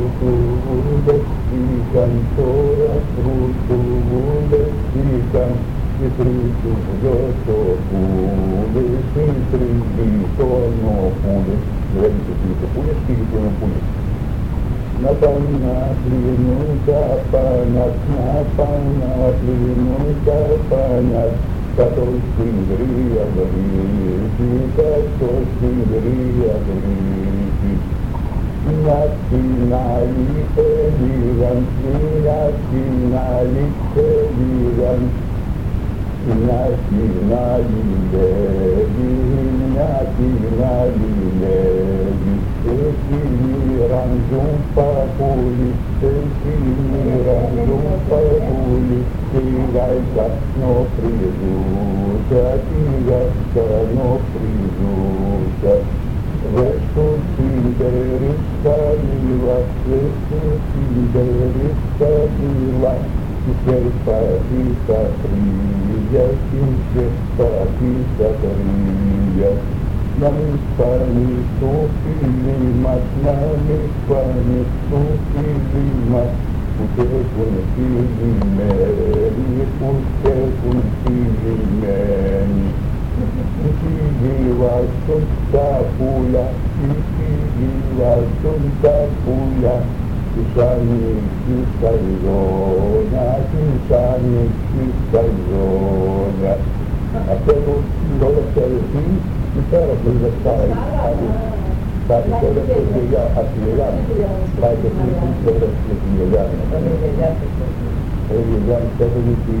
είχαν τώρα τρουκούδες είχαν και τριτουργιότοπούδες και τριτουργιοτοπούδες, δηλαδή και τριτουργιοτοπούδες και τριτουργιοτοπούδες. Να πάνε να πλύνουν τα πάνας, να πάνε να πλύνουν τα πάνας, κάτω στην γρία βρύση, κάτω στην γρία βρύση. Μια στην άλλη έλεγαν, μια στην άλλη έλεγαν, μια στην άλλη λέγει, μια στην άλλη λέγει, εκεί μοιράζουν παπούλι, εκεί μοιράζουν παπούλι, τη γάικα νοφριζούσα, τη γάικα νοφριζούσα. Δες του συντερίστα μίλα, δες του συντερίστα μίλα, της περπατής τα χρύγια, της περπατής τα χρύγια. Να μην φανεί το φίλι μας, να μην φανεί το φίλι μας, που έχουν φιλημένοι, που έχουν φιλημένοι. Οι φίλοι βάζουν τα πουλιά, οι φίλοι βάζουν τα πουλιά, τους ανοίξει στα ειδόνια, τους ανοίξει στα ειδόνια. Αυτό τώρα θεωρηθεί η πέρα που είναι στάρι, κάτι τώρα και η γιαγιά, αυτή η γιαγιά μου, πάει και αυτή η τώρα και η γιαγιά μου. Η γιαγιά μου τέφερε τη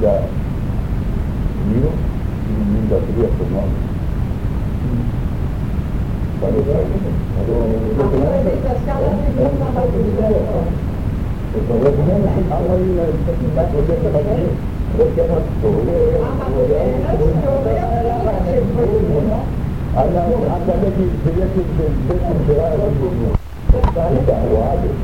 62, 93 χρονών. Πάμε πέρα. Άμα είναι αλλά αν δεν έχει δεν ξεράζει ήταν ο άλλος.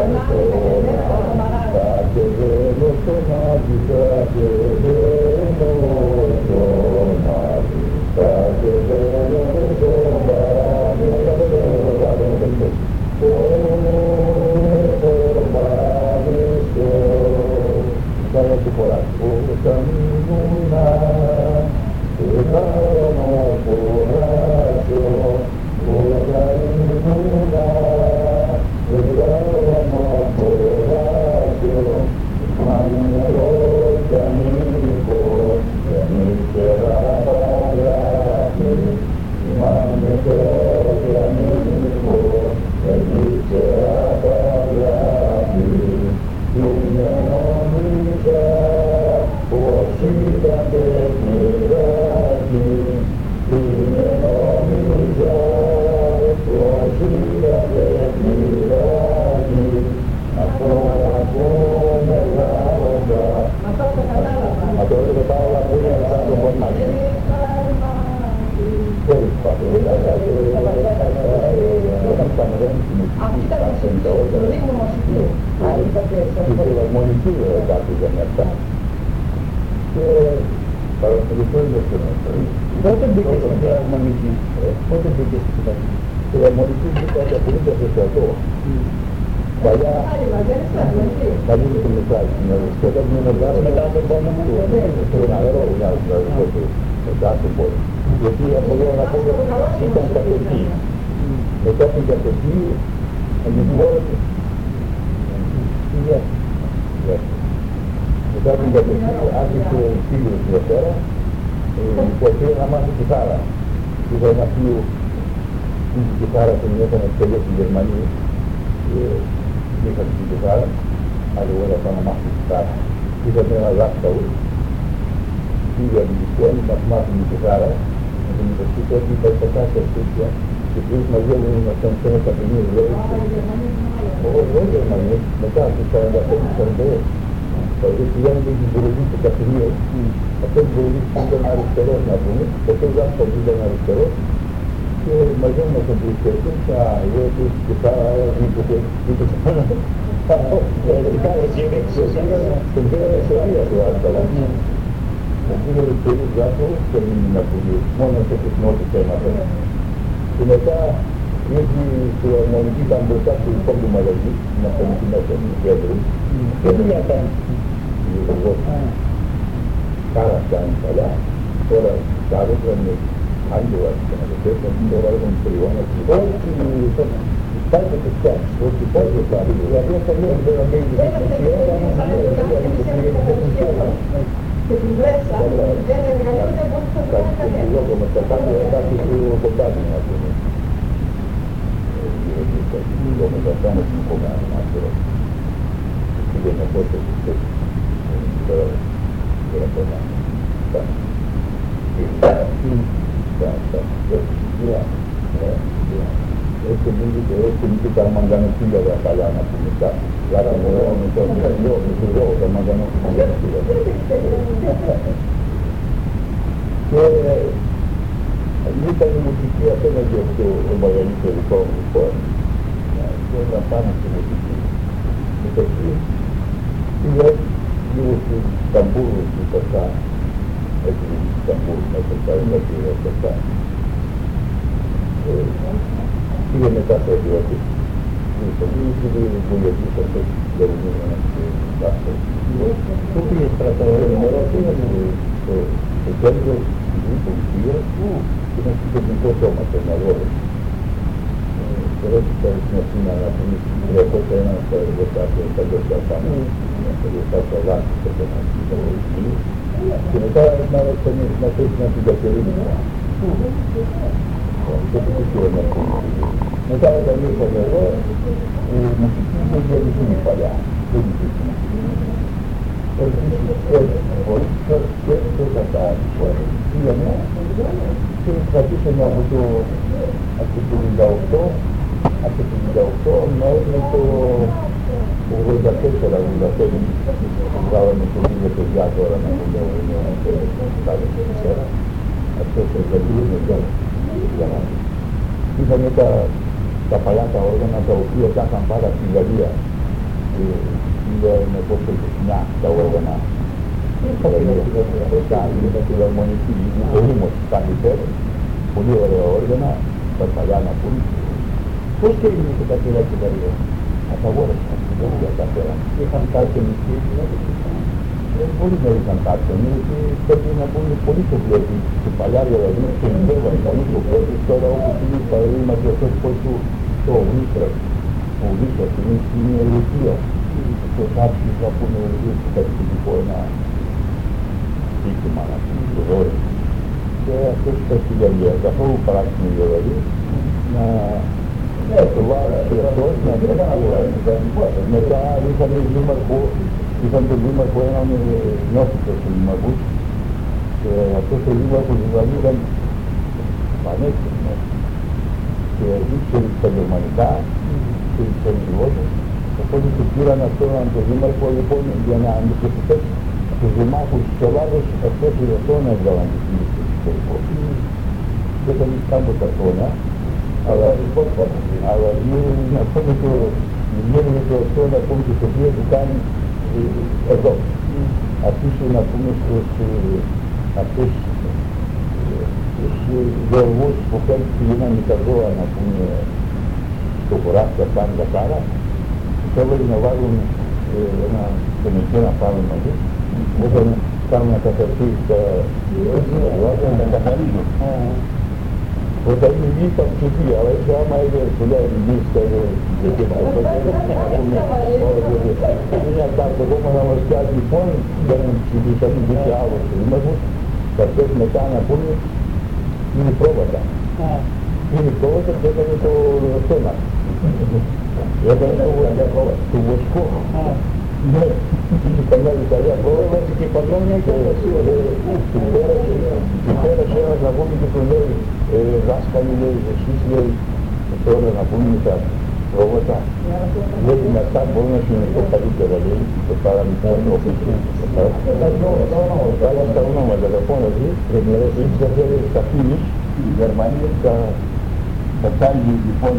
Κατεβαίνω στον Άδη, κατεβαίνω στον Άδη, κατεβαίνω στον Άδη, Saya dipolas utang muna, utang mapuraso, utang muna, utang mapuraso, manero janiko, janikerarani, manero janiko, janikerarani. Dunia Indonesia, wasita bermirani. Dunia Indonesia, wasita bermirani. Aku merasa, atau ketawa punya satu benar. Filharmonicul dată de merta. Para telefon de telefon. Foarte bine să filharmonicul. Foarte bine să filharmonicul. Filharmonicul de toate apelite de toate. Baia. Baia de mesaj. Să dăm un mesaj. Să dăm un mesaj. Să dăm un mesaj. Să dăm un mesaj. Jadi apabila nak sidang KPI, tetapi KPI hanya dua. Iya. Tetapi KPI ada film biasa. Jadi nama Kitara. Kita nak film Kitara sebenarnya kan projek di Jerman. Ini kan Kitara. Ada orang nama Kitara. Kita mengajar tahu. Dia dibuat macam-macam Kitara. Universitas di Jakarta tersedia. Terus majlis macam saya tak ini. Oh, Jerman. Macam kita dapat sampai. Kalau dia di Burundi dekat sini, atau Burundi sedang ada teror, apa ni? Betul tak? Sedang ada teror. Macam itu saya itu kita itu sana. Kita sini saya tu adalah. Mungkin itu jatuh ke mana pun, mana pun mau kita macam. Mereka γιατί η αρμονική ήταν μπροστά στο δικό του μαγαζί, να φαίνεται μέσα του κέντρου. Και τι έκανε. Κάρα κάνει καλά, τώρα κάρωσαν άντουα και να το πέσουν, τώρα έχουν τριώνα και Υπάρχει το φτιάξει, όχι υπάρχει το φτιάξει. Γιατί αυτό λέει ότι δεν είναι και την πλέξα, δεν εργαλείται από το εγώ με τα κάτω κάτι του κοντάδι να πούμε. Εγώ με τα κάνω στην κομμάτι να ξέρω. Και να πω το φτιάξει. Τώρα το να έτσι μην τα μαγκάνω φίλια καλά να πούμε κάτι. Άρα μπορώ με το λόγο τα μαγκάνω φίλια. Και ήταν η μουσική απέναντι από το μεγαλύτερο δικό μου χώρο. Και όταν πάμε στη μουσική, μεταξύ πήγες λίγο στην Σταμπούρου του Πασά, έτσι στην Σταμπούρου μέσα στα εργατήρια Πασά. Πήγε μετά το διότι πήγε βουλευτής αυτός της Γερμανίας και Βάσκος. Πού πήγε στρατό, στο κέντρο της πολιτείας και ένα συντεχνικό σώμα των αγώνων. Τώρα στην Αθήνα να πούμε 301 στα εργοστάσια, στα εργοστάσια Λάσκης και τα πολιτική και μετά να θέσει να την Κατερίνη. Μετά όταν ήρθαμε εδώ, η μουσική δεν γίνει παλιά, δεν υπήρχε μουσική. Επίσης και κατά πήγαμε και κρατήσαμε από το 98 μέχρι το 84 δηλαδή βγάλαμε το λίγο παιδιά τώρα να πούμε κάτω και πέρα. Αυτό το εργατήριο για να είχαμε τα παλιά τα όργανα τα οποία τα είχαν πάρα στη Γαλλία. Πήγαμε πόσο μια τα όργανα. Τα φιλαρμονική, ο Ρήμος κάνει πέρα. Πολύ ωραία όργανα, τα παλιά να πούμε. Πώς και έγινε και τα πήρα στη Γαλλία. Απαγόρευσαν στην Γαλλία τα πέρα. Είχαν κάποια μισή. Πολύ να είχαν κάποιον, γιατί πρέπει να πούμε πολύ το βλέπει. Στην παλιά δηλαδή, και βέβαια πολύ το βλέπει. Τώρα όπως είναι παραδείγματι αυτός πως το Βίστρας, ο Βίστρας είναι Ελευθεία. Και κάποιοι θα πούνε ότι έχει τυπικό ένα σύστημα να πούμε το δώρο. Και αυτός ήταν στη Γαλλία, καθόλου παράξενο δηλαδή, να το βάλει και αυτός να το μετά είχαν τον δήμαρχο έναν νόθητο του δήμαρχους και αυτός ο δήμαρχος δηλαδή ήταν πανέξυπνος και ήξερε τα γερμανικά και ήξερε λιγότερο. Οπότε του πήραν αυτόν τον δήμαρχο λοιπόν για να αντιπροσωπεύσει τους δημάρχους της Ελλάδος αυτός η Ρωσόνα έβγαλαν τη φύση του εξωτερικού. Δεν θα μην κάνω τα χρόνια, αλλά να πούμε το αυτό να πούμε και το οποίο του κάνει εδώ. Αφήσω να πούμε στους αυτούς τους γεωργούς που πηγαίναν τα ζώα να πούμε στο χωράφι να πάνε τα κάρα, θέλουν να βάλουν ένα κομιτέ να πάμε μαζί, όταν κάνουν να καθαρθεί στα ζώα να καθαρίζουν. Όταν είναι γη θα ψηφεί, αλλά έτσι άμα είναι πολλά γη στα είναι αυτά το κόμμα να μας κάνει λοιπόν, δεν ψηφίσαμε και άλλος δήμαρχος, θα αυτές μετά να πούνε είναι πρόβατα. Είναι πρόβατα και έκανε το θέμα. Έκανε το βοσκό. Ναι, είχε καμιά Ιταλία πρόβατα και παλώνια και πέρασε ένας να πούμε και τον λέει δάσκαλοι λέει, εσείς λέει, τώρα να πούμε τα πρόβατα, λέει με αυτά μπορούν να συνεχθώ καλύτερα λέει, το παραμυθόν official. Καλά στα ονόματα, τα πόνα ζει, έτσι θα θέλει στα φίλους, η Γερμανία, τα τάγει λοιπόν.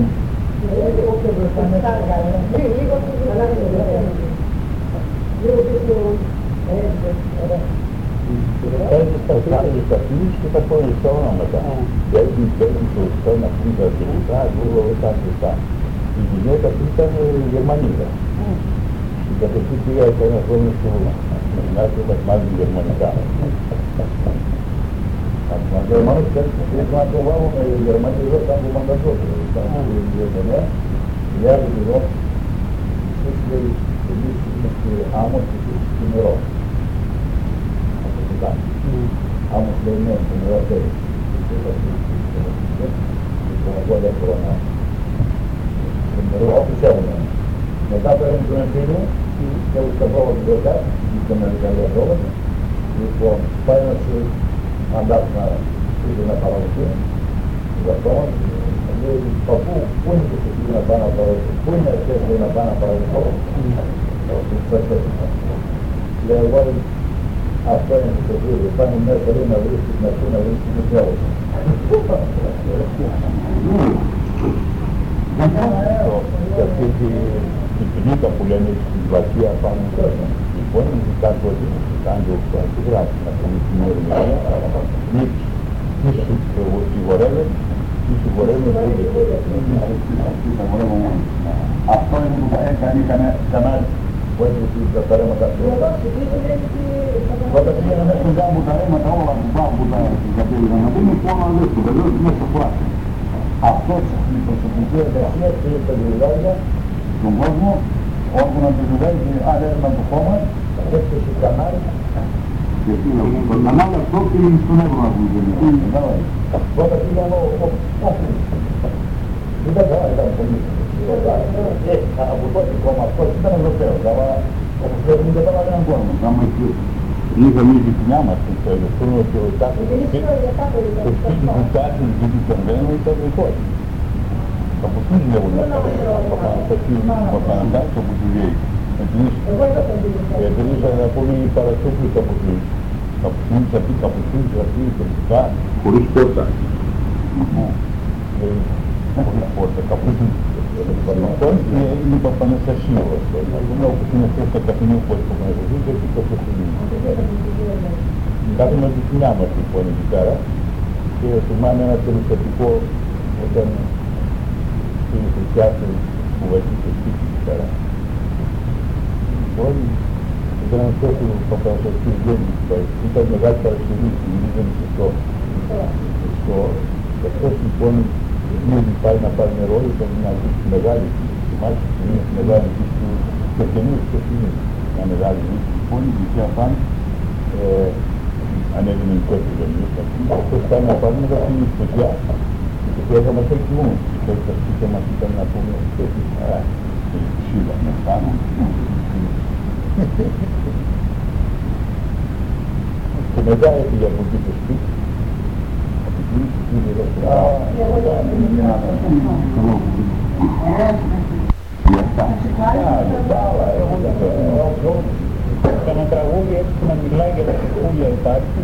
Παίρνει στα φίλους και τα πόνες στα ονόματα. Δηλαδή παίρνει το ένα που Αγγλίδα τελικά, λίγο ήταν σωστά. Η γυναίκα του ήταν Γερμανίδα. Η κατοχή πήγα από ένα χρόνο στο γυμνάσιο μας μάθει γερμανικά. Από τον Γερμανός πρέπει να το βάλω με Γερμανίδα εδώ ήταν το μαντατότερο. Ήταν η Γερμανία, η άλλη εδώ, εσείς λέει, εμείς είμαστε άμμος και εσείς στο νερό. Αυτό το κάνει. Άμμος λέει ναι, το νερό θέλει. Εγώ δεν μπορώ να... Όπως έχουμε. Μετά παίρνουμε τον εμφύλιο και όλοι τα πρόβατα του δεκά, ήταν μεγάλη πρόβατα. Λοιπόν, πάει να σου αντάξει να πήγε να παραδοθεί. Λοιπόν, λέει, παππού, πού είναι το πήγε να πάει να παραδοθεί, πού είναι αυτές να πάει να παραδοθώ. Λέει, εγώ αυτό είναι το πήγε, πάνε μέσα λέει να βρίσκεις να πει να βρίσκεις με τέλος. Και αυτή τη κοινήκα που λένε στην πλατεία πάνω κάτω. Λοιπόν, κάτι ότι κάνει το γράφει να κάνει την ερμηνεία, μη σου συγχωρεύει, μη συγχωρεύει που είναι. Αυτό είναι που κάνει κανάλι που έχει τα παρέματα του. Όταν πήγαμε στον κάμπο τα ρέματα όλα που πάω τα κατέληγαν να δούμε πόνο αδέσου, βεβαίως μέσα στο φράσι. Αυτό η προσωπική εργασία πήγε στα δουλειά στον κόσμο, όπου να το δουλεύει άρευνα το χώμα, έφτασε το κανάλι. Γιατί το κανάλι αυτό πήγαινε στον Εύρο να δουλεύει. Τότε πήγαμε όχι. Ήταν καλά, ήταν πολύ. Από τότε κόμμα αυτός ήταν Ευρωπαίος, αλλά όπως βλέπουμε δεν πέρα έναν κόσμο. Είχαμε ήδη την άμας του τέλος, ότι ο κάθε σπίτι του κάθε σπίτι των Βένων ήταν δικό του. Από τους λέγουν από Πανατάκη, από τους Βιέοι. Εμείς να πούμε οι παρασούκλους από τους καπουτσίνους, αυτοί τοπικά, χωρίς πόρτα. Χωρίς πόρτα, καπουτσίνους. Είναι Παπαναστασίου, όπως είναι αυτό το καφενείο που έχει Παπαναστασίου και εκεί το καφενείο. Κάθομαι τη φιλιά μας λοιπόν εκεί πέρα και θυμάμαι ένα περιστατικό όταν στην Χριστιάτη που βασίλησε σπίτι εκεί πέρα. Λοιπόν, ήταν αυτό που ο Παπαναστασίου γέννησε, ήταν μεγάλη Παρασκευή, γυρίζανε στο αυτός λοιπόν ήδη πάει να πάρει νερό, ήταν μια βρίσκη μεγάλη, θυμάσαι μια μεγάλη βρίσκη του Κερκενίου στο Φινί, μια μεγάλη βρίσκη, λοιπόν η δυτεία πάνω ανέβαινε η κόρη του αυτός πάει να πάρει να δώσει η φωτιά και το έργα μας έχει μόνο και τα σπίτια μας ήταν να πούμε έτσι χαρά και η ξύλα με πάνω και μετά έφυγε από εκεί το σπίτι. Κάνα τραγούδι έτσι να μιλάει για τα κούλια υπάρχει.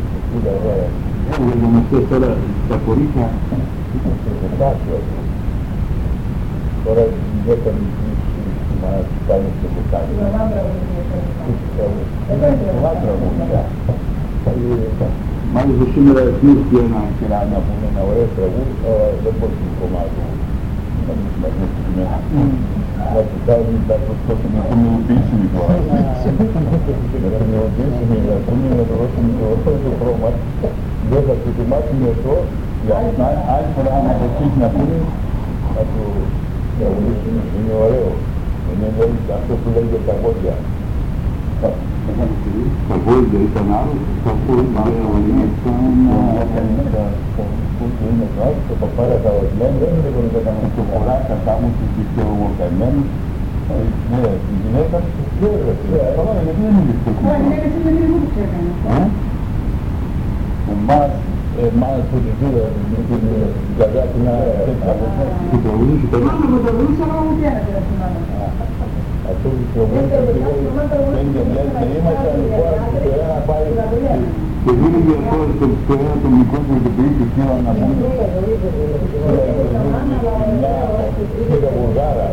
Έβγαζε τώρα τα κορίτσια. Τώρα δεν θα μας κάνει στο μπουκάλι. Μάλιστα σήμερα εθνίστηκε ένα ωραίο τραγούδι, δεν μπορεί να κομμάτι να μην συμμετέχουμε. Να κοιτάμε τα προσπάθεια να πούμε οποιήσιμη τώρα. Να πούμε οποιήσιμη, να πούμε να το δώσουμε το χρώμα. Δεν θα το ετοιμάσουμε αυτό, για άλλη φορά να το αρχίσει να πούμε, να το τραγουδίσουμε. Είναι ωραίο. Είναι αυτό που λέγεται τα γόντια. Τα βόλια ήταν άλλο, τα βόλια ήταν το παπάρα τα ορειλένια, δεν είναι λίγο να το φορά κατά μου τους δικαιολογωμένους. Ναι, η γυναίκα τους ξέρετε. Καλά, γιατί δεν είναι δικαιολογωμένους. Εμάς που τη δίδα την καρδιά την αγαπητή. Την τραγουδίση το λόγο. Μάνα μου τραγουδίσα, αλλά μου πιάνετε να θυμάμαι. Αυτό που τραγουδίσα και είμαστε λοιπόν και ένα πάει και δίνει για αυτό το ένα το μικρό που το πει και σήμερα να πούμε κύριε Βουλγάρα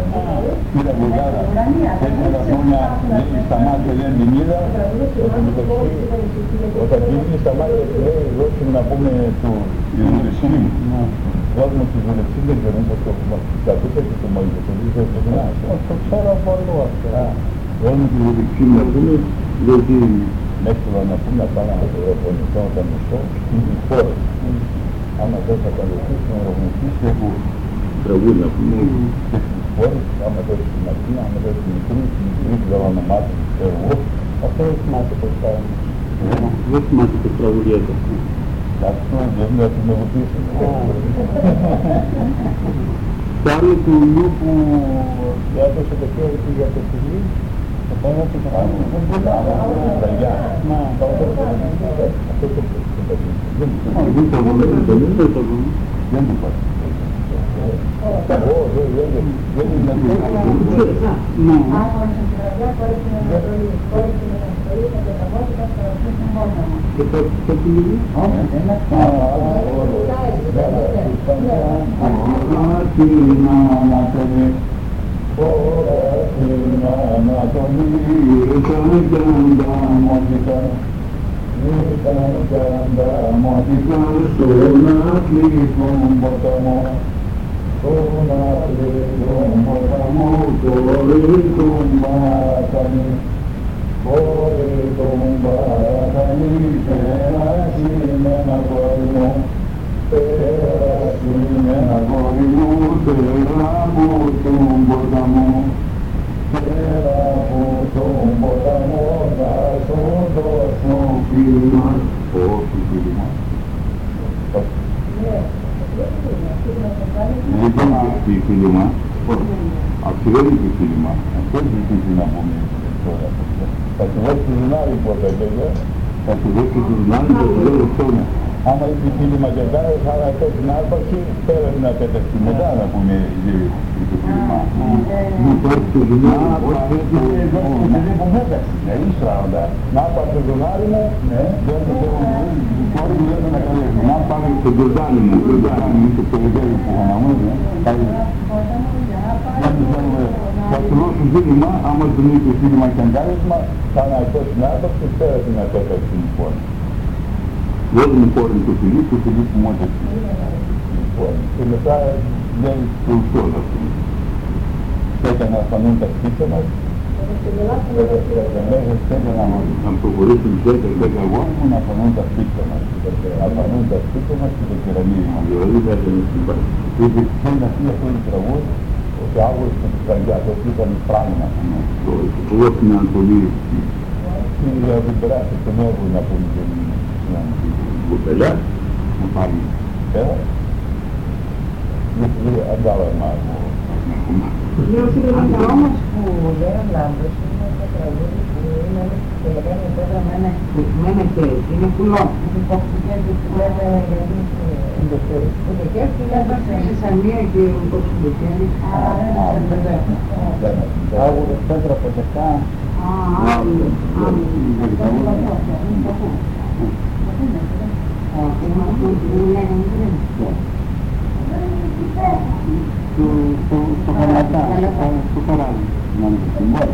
έτσι να πούμε στα μάτια λέει την είδα όταν γίνει στα μάτια του λέει δώσουμε να πούμε του Ιερουσαλήμ δώσουμε τη βουλευτή, δεν ξέρουμε πως το έχουμε κατούτε και το μόλις το δείτε το γνάσιο. Το ξέρω από αλλού αυτό. Δώσουμε τη βουλευτή να πούμε, γιατί μέχρι να πούμε να πάμε από το Ευρωπαϊκό όταν μισθό στην χώρα. Άμα δεν θα καλωθείς να οργανωθείς και από τραγούδι να πούμε και στις χώρες, άμα δεν στην Αθήνα, άμα δεν στην μικρή, δεν ονομάται, ξέρω εγώ. Αυτό δεν θυμάται πως κάνουμε. Δεν θυμάται πως τραγουδιέται. Αυτό δεν είναι να με βοηθήσουν. Το άλλο του νου που έδωσε το χέρι του για το φιλί, το πάνω του το πάνω. Δεν μπορεί να είναι τραγιά. Μα, Αυτό το δεν το βγούμε, δεν το βγούμε. δεν το πάει. Δεν είναι Ναι. Και το φιλί. άμα είχε φίλημα και κάρε, θα αυτό την άρπαξη, πέρα να πέταξε μετά να πούμε το φίλημα. Μου πάρει το ζουνάρι, να πάρει το ζουνάρι μου, δεν το να πάρει το τζορδάνι μου, το περιγέρι που χαναμούζε. θα του δώσουν φίλημα, άμα του νίκει φίλημα και αγκάλισμα, θα αναγκώ την άρπαξη, πέρα την απέταξη λοιπόν. Δώσουμε πόρνη το φιλί που μόταξε. Και μετά λέει Το ουσιώδη αυτό. πρέπει να φανούν τα σπίτια μας, Να προχωρήσουν 10 αγώνες, να φανούν τα σπίτια μας, να φανούν τα σπίτια μας και το κεραμίδι μας. δηλαδή θα έκανε στην πάση. Γιατί θέλει να πει αυτό το τραγούδι, ότι άγωες με τις καρδιάς, ότι ήταν πράγμα. Το εγώ στην Ανατολή, Και για την περάσει τον έργο να πούμε και να Κοπελά, να πάρει γιατί αντάλλαγμα. Λέω σίγουρα όμως που λέει ο Λάμπρος είναι το τραγούδι που είναι και λεγάνε τώρα με ένα χέρι. Είναι πουλό. Είναι κόψιμο που έβαλε γιατί το χέρι του έβαλε σε μία και ο κόψιμο του χέρι. άγουρες πέτρα ποτεκά. Στο χαλατά, στο καράβι. Να είναι το συμβόλιο.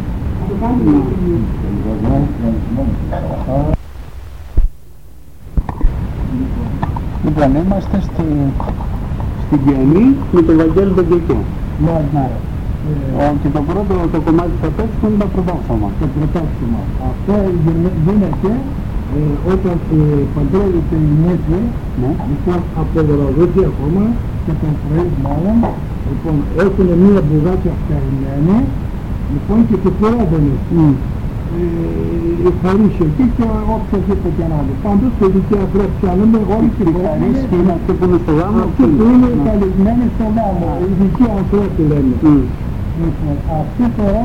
Λοιπόν, είμαστε στην Κιανή με τον Βαγγέλη τον Κεκέ. Και το πρώτο το κομμάτι που θα παίξουμε είναι το πρωτόξωμα. Το πρωτόξωμα. Αυτό γίνεται όταν παντρεύεται η γυναίκα, λοιπόν από Βοροδότη ακόμα και τον πρωί μάλλον, λοιπόν έχουν μία μπουγάτια φτιαγμένη, λοιπόν και του πρόβαινε. Χαρίσει εκεί και οποιοδήποτε άλλο. Πάντως το δικαία πρέπει να λέμε όλοι και Χαρίσει και είναι αυτοί που είναι στο γάμο. αυτοί που είναι καλεσμένοι στο γάμο, οι δικοί ανθρώποι λέμε. Λοιπόν, αυτή τώρα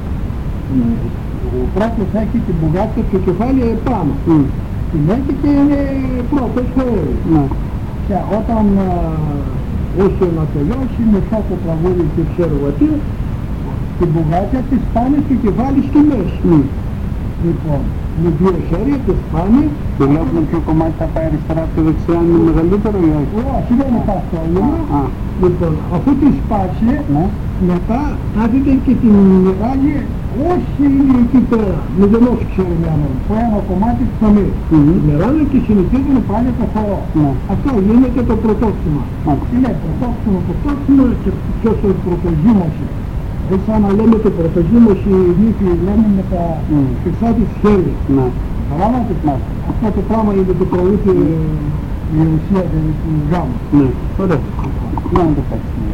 ο πρώτος έχει την μπουγάτια και το κεφάλι επάνω. Την έχει και είναι πρώτος χώρος. Και όταν όσο να τελειώσει μισό το τραγούδι και ξέρω εγώ τι, την μπουγάτια της πάνε και κεφάλι στη μέση. Λοιπόν, με δύο χέρια της πάνε. Δουλεύουμε ποιο κομμάτι θα πάει αριστερά και δεξιά είναι μεγαλύτερο ή όχι. Όχι, δεν υπάρχει πρόβλημα. Λοιπόν, αφού τη σπάσει, μετά θα δείτε και την μεγάλη όχι είναι εκεί πέρα, μηδενός ξέρουμε που ένα κομμάτι ψωμί. Μερώνει και συνηθίζουν πάλι το χορό. Αυτό γίνεται το πρωτόξιμο. Είναι πρωτόξιμο και ποιος ο πρωτοζύμωση. Έτσι άμα λέμε το πρωτοζύμωση, οι νύχοι λέμε με τα χρυσά της χέρια. Καταλάβατε, αυτό το πράγμα είναι το προούτη η ουσία του γάμου. Ναι, ωραία. Να το παίξουμε.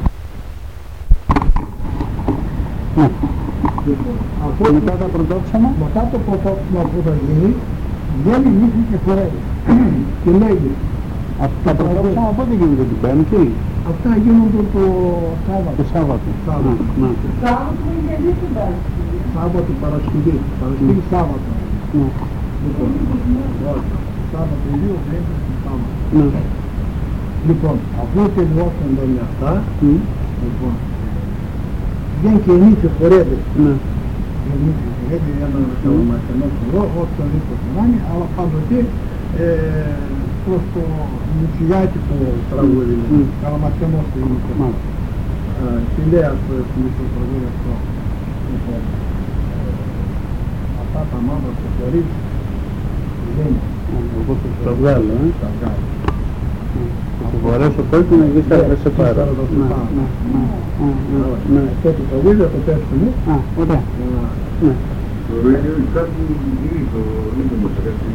Μετά τα πρωτόξιμα. Μετά το πρωτόξιμα που θα γίνει, βγαίνει νύχη και χορεύει. Και λέγει. Τα πρωτόξιμα πότε γίνονται την Πέμπτη? Αυτά γίνονται το Σάββατο. Το Σάββατο. Σάββατο είναι γιατί την Παρασκευή. Σάββατο Παρασκευή. Παρασκευή Σάββατο. Σάββατο, οι δύο πέμπτες του Σάββατο. Λοιπόν, αφού τελειώσαν όλα αυτά, λοιπόν, βγαίνει και η νύχη χορεύει. Η νύχη χορεύει ένα καλαμακιανό χορό, όσο λίγο θυμάνει, αλλά πάντοτε προς το νητσιλιάτικο τραγούδι, καλαμακιανό στο νύχη. Τι λέει αυτό το τραγούδι αυτό? Λοιπόν, αυτά τα μαύρα στο χωρί, λένε. Εγώ θα βγάλω, Θα βγάλω. Θα το φορέσω κόκκινο και θα σε πάρω. Αυτό το τραγούδι θα το παίξουμε. Ωραία. Το ίδιο κάτι γίνει το ίδιο μας αρέσει.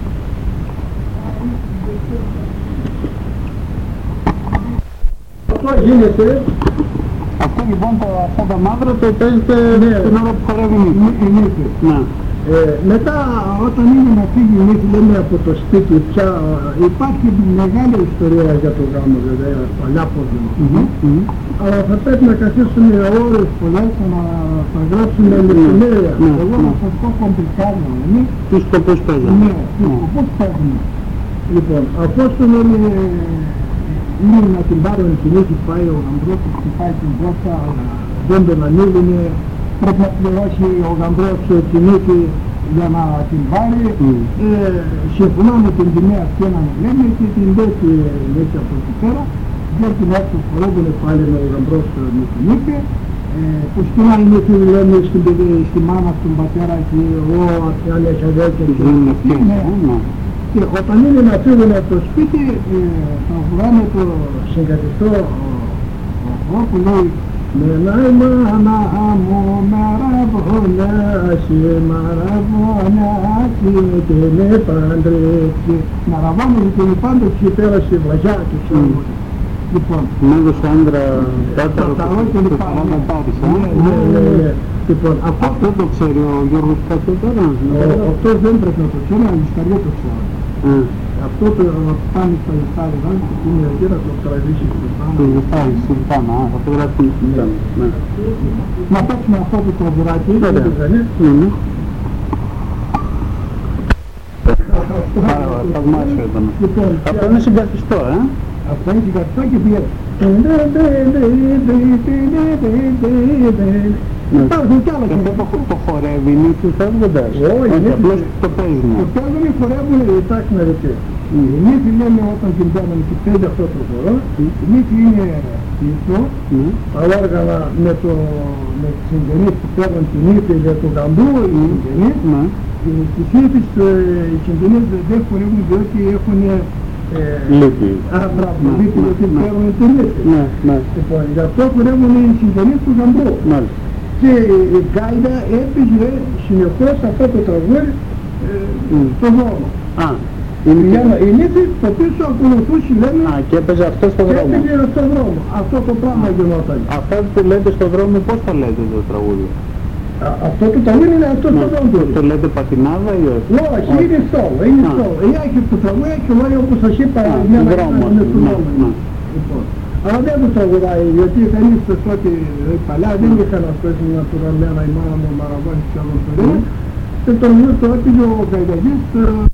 Αυτό γίνεται. Αυτό λοιπόν αυτά τα μαύρα το παίζετε την ώρα που χορεύει η νύχη. Μετά όταν είναι να φύγει η νύχη, λέμε από το σπίτι πια, υπάρχει μεγάλη ιστορία για το γάμο βέβαια, παλιά πρόβλημα. Αλλά θα πρέπει να καθίσουμε ώρες πολλές να τα γράψουμε λεπτομέρεια. Εγώ να σας πω κομπλικάρια, τι σκοπούς παίζουν. Ναι, τι σκοπούς παίζουν. Λοιπόν, αφού είναι να την πάρουν την νύχη, πάει ο γαμπρός, χτυπάει την πόρτα, δεν τον ανοίγουν, πρέπει να πληρώσει ο γαμπρός την νύχη για να την πάρει. Συμφωνάμε την τιμή αυτή να λέμε και την δέτη νύχη από εκεί πέρα. Για την έξω χορεύουν πάλι με ο γαμπρός με την νύχη. Που στην άλλη νύχη λέμε στη μάνα, στον πατέρα και εγώ, αν έχει αδέρφια και και όταν είναι να φύγουν από το σπίτι, θα βγάλουμε το συγκατιστό χορό που λέει «Μενάει μάνα μου μαραβωνάσει, μαραβωνάσει και με παντρέψει». Μαραβώνει και με παντρέψει πέρασε η βαζιά του σώμα. Λοιπόν, μέγος άντρα τάταρο και το παράμα πάρεις, Λοιπόν, αυτό το ξέρει ο Γιώργος Κάτω τώρα. Αυτό δεν πρέπει να το ξέρει, αλλά η Ισπανία το ξέρει. Αυτό το πάνε στα Ισπανία, που είναι εκεί να το τραβήσει στο πάνω. Το Ισπανία, Σουλτάνα, θα το γράψει στην Σουλτάνα. Να παίξουμε αυτό το τραγουδάκι, δεν το κάνει. Θαυμάσιο ήταν. Αυτό είναι συγκαθιστό, Αυτό είναι συγκαθιστό και πιέζει. Υπάρχουν κι άλλα και το χορεύει η νύχη φεύγοντας. Όχι, απλώς το παίζουν. Το παίζουν οι χορεύουν, εντάξει να δείτε. Η νύχη λέμε όταν την παίρνουν και παίζει αυτό το χορό, η νύχη είναι πίσω, τα όργανα με τις συγγενείς που παίρνουν την νύχη για τον γαμπρό, οι συγγενείς. Στις νύχες οι συγγενείς δεν χορεύουν διότι έχουν λύπη. Μπράβο, λύπη γιατί παίρνουν την νύχη. Λοιπόν, γι' αυτό χορεύουν οι συγγενείς του γαμπρού. Και η Γκάιντα έπαιζε συνεχώς αυτό το τραγούδι στον δρόμο. Η νύχη το πίσω ακολουθούσε, λέμε, και έπαιζε αυτό στον δρόμο. Έπαιζε στον δρόμο. Αυτό το πράγμα γινόταν. Αυτά που λέτε στον δρόμο, πώς θα λέτε το τραγούδι? Αυτό το τραγούδι είναι αυτό στον δρόμο. Το λέτε πατινάδα ή όχι? Όχι, είναι στόλο, είναι στόλο. Έχει το τραγούδι και λέει όπως σας είπα, είναι δρόμο. Αλλά δεν το τραγουδάει, γιατί κανείς ότι παλιά δεν είχαν αυτές naturalμένα η μάνα μου μαραβώνει και άλλος το λένε. Και τον μου το έπαιζε ο Καϊδαγής